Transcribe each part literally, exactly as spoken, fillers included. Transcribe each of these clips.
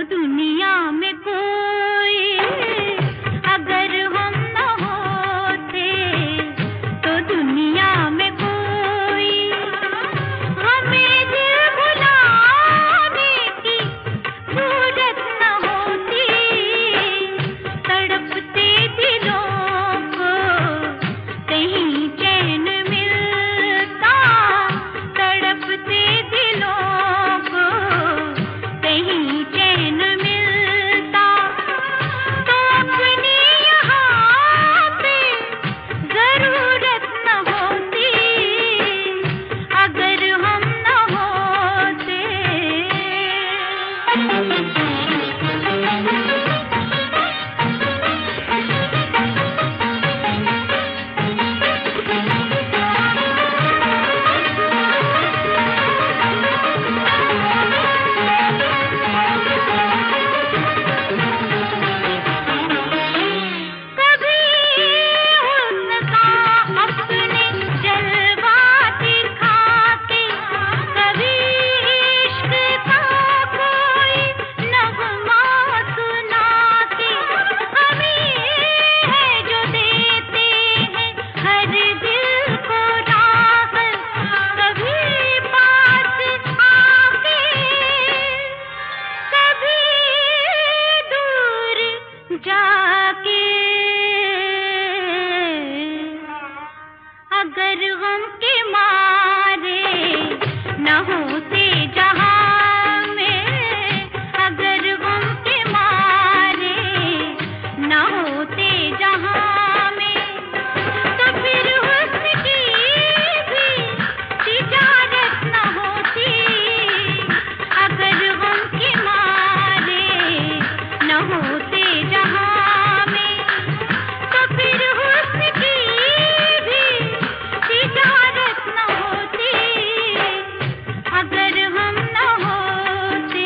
दुनिया में कोई अगर हम न होते, तो दुनिया में कोई हमें दिल भुलाने की जरूरत न होती। तड़पते दिलों को कहीं चैन मिलता, तड़पते दिलों को कहीं चैन मिलता, तो अपनी यहाँ पे जरूरत न होती अगर हम न होते। कभी हुस्न का अपने जलवा दिखा के, कभी इश्क का कोई नगमा सुना के, हमें है जो देते हैं हर दिल को राहत, कभी पास आके, कभी दूर जाके। अगर गम के मारे न होते जहां में, अगर गम के मारे न होते जहां में, तो फिर हुस्न की भी तिजारत न होती। अगर गम के मारे न होते जहां में, तो फिर हुस्न की भी तिजारत न होती अगर हम न होते।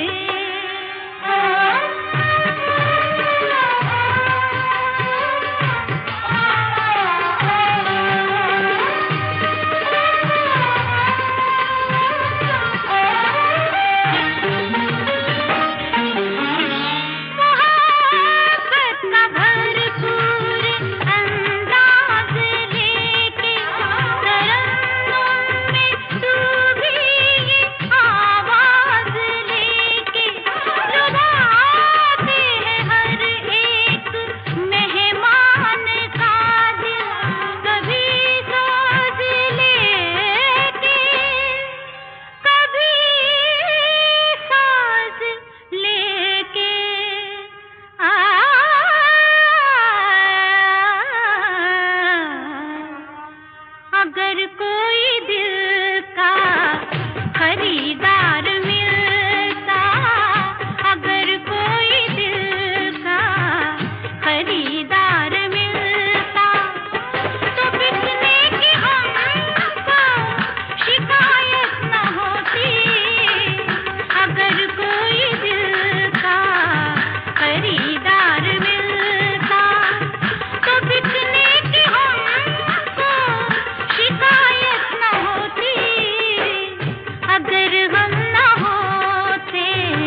मोहब्बत का भरपूर अंदाज लेके, तरन्नुम में डूबी ये आवाज लेके, लुभाते हैं हर एक मेहमान का दिल, कभी सोच लेके, कभी साज लेके। आ अगर कोई दिल का खरीदार मिलता, अगर कोई दिल का खरीदार मिलता, तो बिकने की हमको शिकायत न होती। अगर कोई दिल का खरीदार मिलता, तो बिकने की हमको शिकायत न होती अगर हम न होते।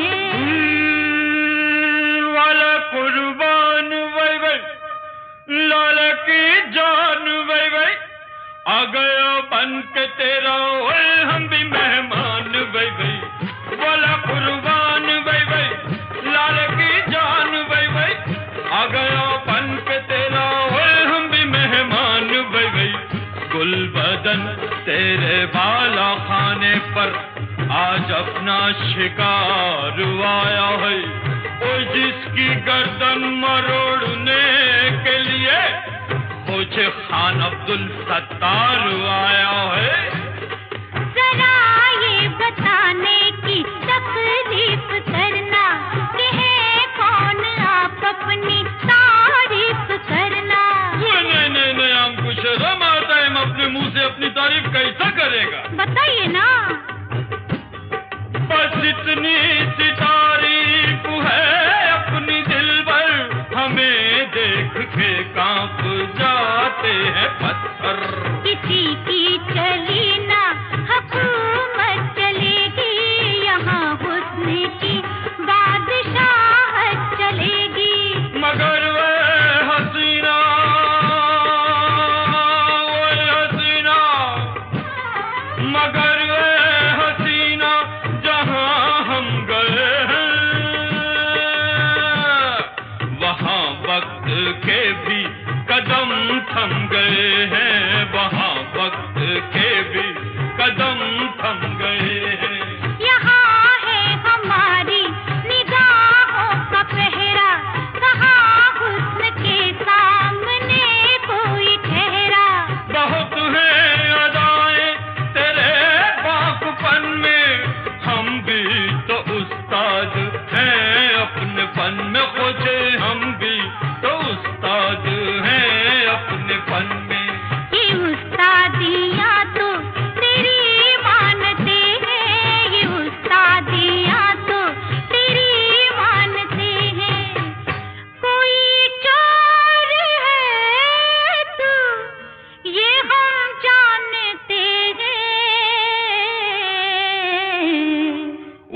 वाला कुर्बान वही वही लाल की जान वही वही, आ गया बन के तेरा ओए हम भी मेहमान वही वही। वाला कुर्बान वही वही लाल की जान वही वही, आ गया बन के तेरा ओए हम भी मेहमान वही वही। गुल बदन तेरे बाला खाने पर आज अपना शिकार आया है, ओ जिसकी गर्दन मरोड़ने के लिए मुझे खान अब्दुल सत्तार आया है। जरा ये बताने की तकलीफ करना कि है कौन आप अपनी तारीफ करना। नहीं नहीं नहीं, हमको शर्म आता है, हम अपने मुंह से अपनी तारीफ कैसा करेगा? बताइए ना। बस इतनी सी तारीफ है अपनी दिल भर, हमें देख के कांप जाते हैं पत्थर। किसी की चली ना हुकूमत चलेगी, यहाँ हुस्न की बादशाह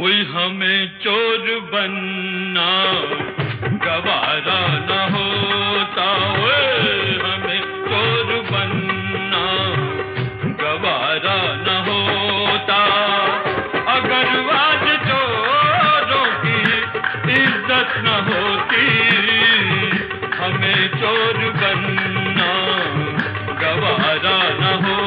ओए हमें चोर बनना गवारा न होता, ओए हमें चोर बनना गवारा न होता। अगर आज चोरों की इज्जत न होती, हमें चोर बनना गवारा न होता।